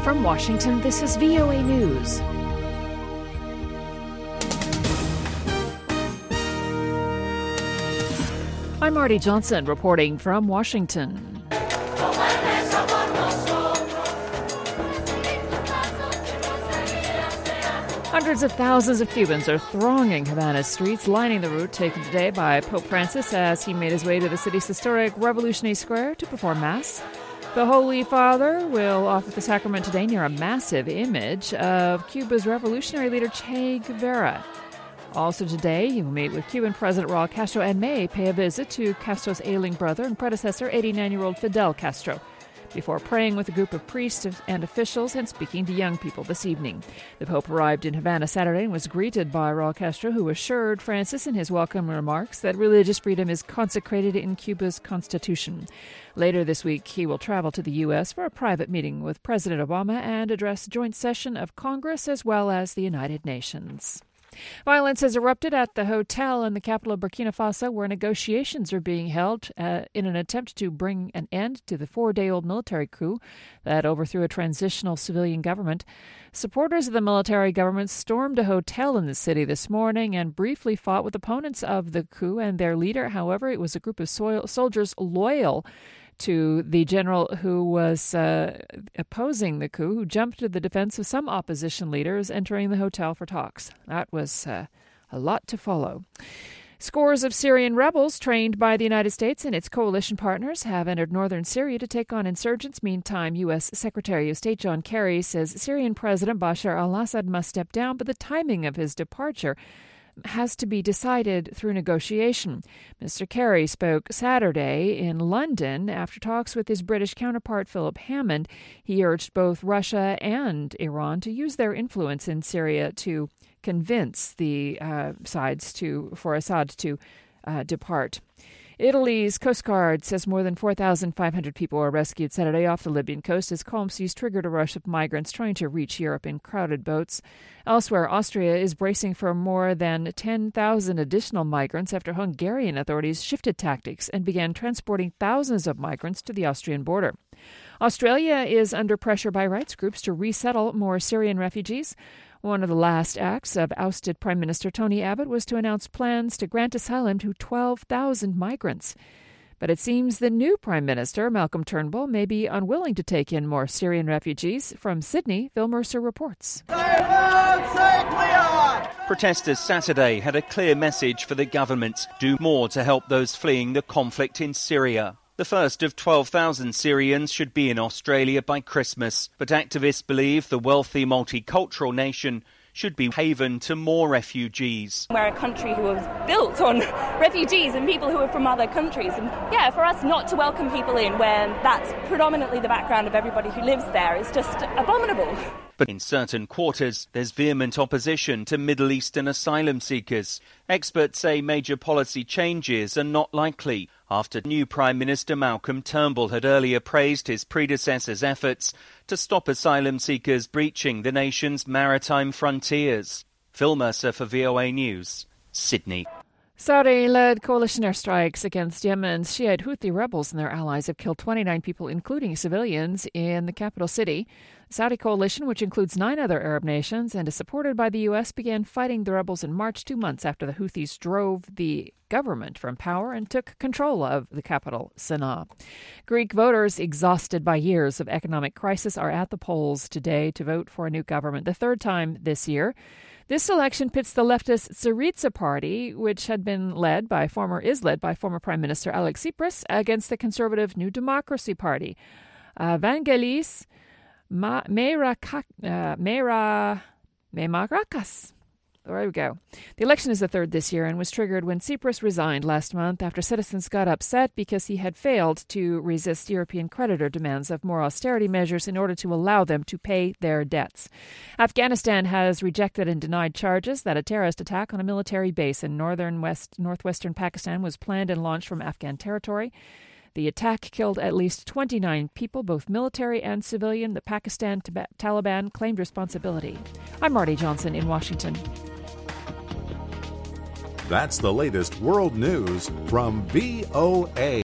From Washington, this is VOA News. I'm Marty Johnson reporting from Washington. Hundreds of thousands of Cubans are thronging Havana's streets, lining the route taken today by Pope Francis as he made his way to the city's historic Revolutionary Square to perform Mass. The Holy Father will offer the sacrament today near a massive image of Cuba's revolutionary leader Che Guevara. Also today, he will meet with Cuban President Raul Castro and may pay a visit to Castro's ailing brother and predecessor, 89-year-old Fidel Castro, before praying with a group of priests and officials and speaking to young people this evening. The Pope arrived in Havana Saturday and was greeted by Raul Castro, who assured Francis in his welcome remarks that religious freedom is consecrated in Cuba's constitution. Later this week, he will travel to the U.S. for a private meeting with President Obama and address a joint session of Congress as well as the United Nations. Violence has erupted at the hotel in the capital of Burkina Faso, where negotiations are being held in an attempt to bring an end to the 4-day-old military coup that overthrew a transitional civilian government. Supporters of the military government stormed a hotel in the city this morning and briefly fought with opponents of the coup and their leader. However, it was a group of soldiers loyal to the general who was opposing the coup, who jumped to the defense of some opposition leaders entering the hotel for talks. That was a lot to follow. Scores of Syrian rebels trained by the United States and its coalition partners have entered northern Syria to take on insurgents. Meantime, U.S. Secretary of State John Kerry says Syrian President Bashar al-Assad must step down, but the timing of his departure has to be decided through negotiation. Mr. Kerry spoke Saturday in London after talks with his British counterpart Philip Hammond. He urged both Russia and Iran to use their influence in Syria to convince the sides for Assad to depart. Italy's Coast Guard says more than 4,500 people were rescued Saturday off the Libyan coast as calm seas triggered a rush of migrants trying to reach Europe in crowded boats. Elsewhere, Austria is bracing for more than 10,000 additional migrants after Hungarian authorities shifted tactics and began transporting thousands of migrants to the Austrian border. Australia is under pressure by rights groups to resettle more Syrian refugees. One of the last acts of ousted Prime Minister Tony Abbott was to announce plans to grant asylum to 12,000 migrants. But it seems the new Prime Minister, Malcolm Turnbull, may be unwilling to take in more Syrian refugees. From Sydney, Phil Mercer reports. Protesters Saturday had a clear message for the government: do more to help those fleeing the conflict in Syria. The first of 12,000 Syrians should be in Australia by Christmas, but activists believe the wealthy multicultural nation should be haven to more refugees. We're a country who is built on refugees and people who are from other countries. And for us not to welcome people in when that's predominantly the background of everybody who lives there is just abominable. But in certain quarters, there's vehement opposition to Middle Eastern asylum seekers. Experts say major policy changes are not likely after new Prime Minister Malcolm Turnbull had earlier praised his predecessor's efforts to stop asylum seekers breaching the nation's maritime frontiers. Phil Mercer for VOA News, Sydney. Saudi-led coalition airstrikes against Yemen's Shiite Houthi rebels and their allies have killed 29 people, including civilians, in the capital city. The Saudi coalition, which includes 9 other Arab nations and is supported by the U.S., began fighting the rebels in March, 2 months after the Houthis drove the government from power and took control of the capital, Sana'a. Greek voters, exhausted by years of economic crisis, are at the polls today to vote for a new government, the third time this year. This election pits the leftist Syriza party, which is led by former Prime Minister Alex Tsipras, against the conservative New Democracy Party. Vangelis Meimarakis. There we go. The election is the third this year and was triggered when Tsipras resigned last month after citizens got upset because he had failed to resist European creditor demands of more austerity measures in order to allow them to pay their debts. Afghanistan has rejected and denied charges that a terrorist attack on a military base in northwestern Pakistan was planned and launched from Afghan territory. The attack killed at least 29 people, both military and civilian. The Pakistan Taliban claimed responsibility. I'm Marty Johnson in Washington. That's the latest world news from VOA.